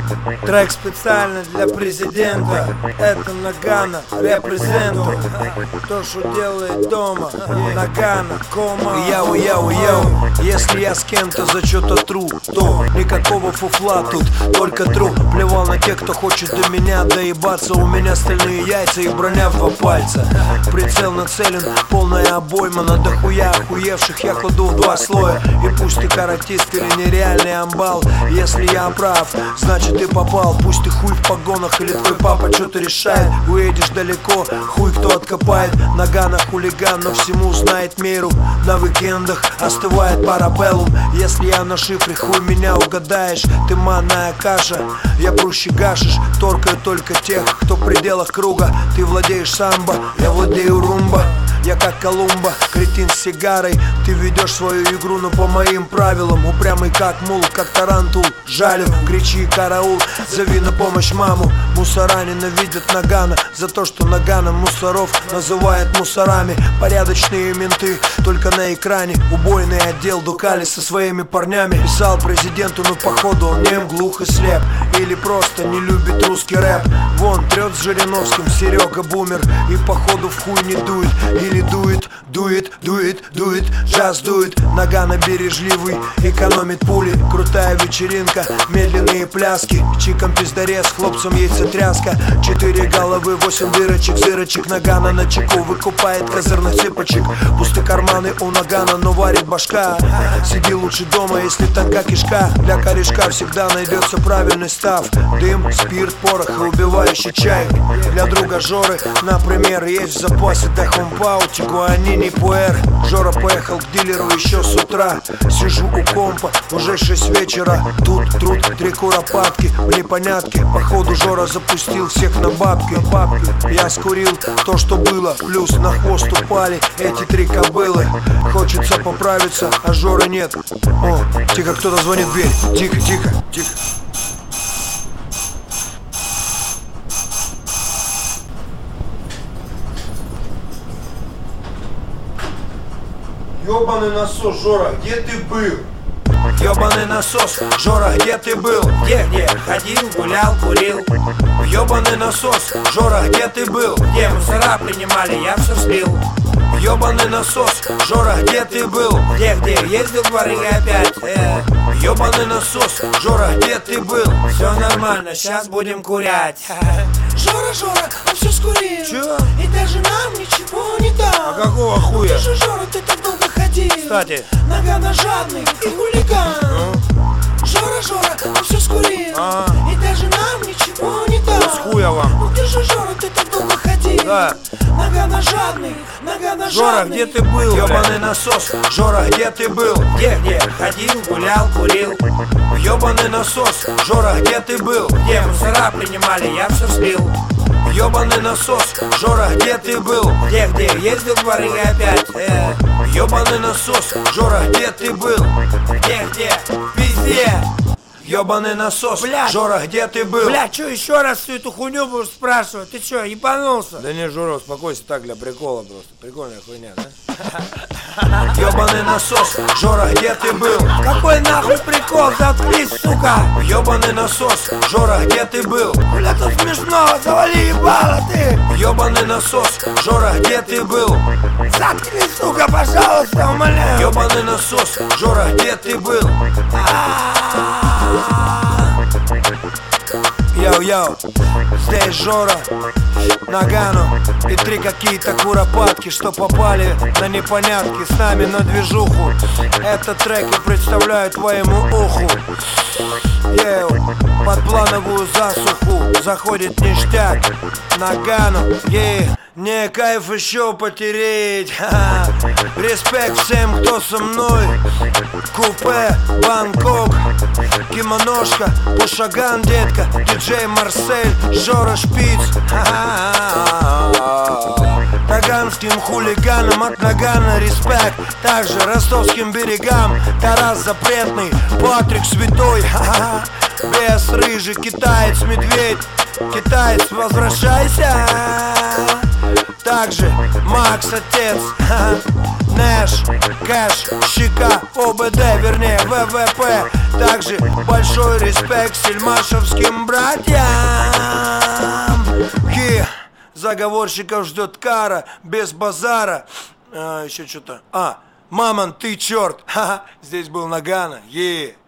Трек специально для президента. Это Нагано, репрезенту. То, что делает дома. Нагано, кома. Яу. Если я с кем-то за что-то тру, то никакого фуфла тут, только тру. Плевал на тех, кто хочет до меня доебаться. У меня стальные яйца и броня в 2 пальца. Прицел нацелен, полная обойма. На дохуя охуевших я кладу в 2 слоя. И пусть ты каратист или нереальный амбал, если я прав, значит ты попал. Пусть ты хуй в погонах или твой папа что-то решает. Уедешь далеко, хуй кто откопает. Нагано хулиган, но всему знает меру. На уикендах остывает парабеллум. Если я на шифре, хуй меня угадаешь. Ты манная каша, я прущий гашиш. Торкаю только тех, кто в пределах круга. Ты владеешь самбо, я владею румба. Я как Колумба, кретин с сигарой. Ты ведешь свою игру, но по моим правилам. Упрямый как мул, как тарантул. Жалю, кричи караул, зови на помощь маму. Мусора ненавидят Нагано за то, что Нагано мусоров называет мусорами. Порядочные менты только на экране. Убойный отдел Дукали со своими парнями. Писал президенту, но походу он нем, глух и слеп. Или просто не любит русский рэп. Вон трет с Жириновским Серега бумер. И походу в хуй не дует. Или дует, джаз дует. Нагано бережливый, экономит пули. Крутая вечеринка, медленные пляски. Чиком пиздарез, хлопцам яйцетряска. 4 головы, 8 дырочек, зырочек. Нагано на чеку выкупает козырных цыпочек. Пусты карманы у Нагано, но варит башка. Сиди лучше дома, если тонка кишка. Для корешка всегда найдется правильный став. Дым, спирт, порох и убивающий чай. Для друга Жоры, например, есть в запасе Дахумпау, Тигуанини, Пуэр. Жора поехал к дилеру еще с утра. Сижу у компа, уже 6 вечера. Тут труд, 3 куропатки в непонятке. Походу Жора запустил всех на бабки. Я скурил то, что было, плюс на хвост упали эти 3 кобылы. Хочется поправиться, а Жоры нет. О, тихо, кто-то звонит в дверь. Тихо. Ёбаный насос, Жора, где ты был? Ёбаный насос, Жора, где ты был? Где? Ходил, гулял, курил. Ёбаный насос, Жора, где ты был? Где мусора принимали, я все слил. Ёбаный насос, Жора, где ты был? Где? Ездил в барыгой опять. Ёбаный насос, Жора, где ты был? Все нормально, сейчас будем курять. Жора, он все скурил. Чё? И даже нам ничего не дал. А какого хуя? Ты же, Жора, ты так долго ходил. Кстати, Нагано жадный и хулиган. Жора, он все скурил. И даже нам ничего не дал. с хуя вам? Ну ты же, Жора, ты так долго ходил. Да. Нагано жадный, Нагано Жора, жадный. где ты был? Ёбаный насос, Жора, где ты был? Где? Ходил, гулял, курил. Ёбаный насос, Жора, где ты был? Где мусора принимали, я все слил. Ёбаный насос, Жора, где ты был? Где? Ездил в барыгой опять. Ёбаный насос, Жора, где ты был? Где? Везде. Ёбаный насос, Блядь. Жора, где ты был? Бля, чё еще раз всю эту хуйню будешь спрашивать? Ты чё, ебанулся? Да не, Жора, успокойся, так для прикола просто. Прикольная хуйня, да? Ёбаный насос, Жора, где ты был? Какой нахуй прикол? Заткнись, сука! Ёбаный насос, Жора, где ты был? Бля, тут смешно, завали ебало ты! Ёбаный насос, Жора, где ты был? Заткнись, сука, пожалуйста, умоляю! Ёбаный насос, Жора, где ты был? Йоу, здесь Жора, Нагано и 3 какие-то куропатки, что попали на непонятки с нами на движуху. Этот трек я представляю твоему уху. Под плановую засуху заходит ништяк. Нагано, мне кайф еще потереть. Респект всем, кто со мной. Купе, Бангкок, кимоношка, Пушаган, детка, диджей Марсель, Жора Шпиц. Таганским хулиганам от Нагано респект. Также ростовским берегам Тарас Запретный, Патрик Святой. Бес рыжий, китаец, медведь. Китаец, возвращайся. Также Макс отец. Нэш, кэш, щека, ОБД, вернее ВВП. Также большой респект сельмашевским братьям. Заговорщиков ждет кара, без базара. Еще что-то. Мамон, ты черт. Ха-ха. Здесь был Нагано.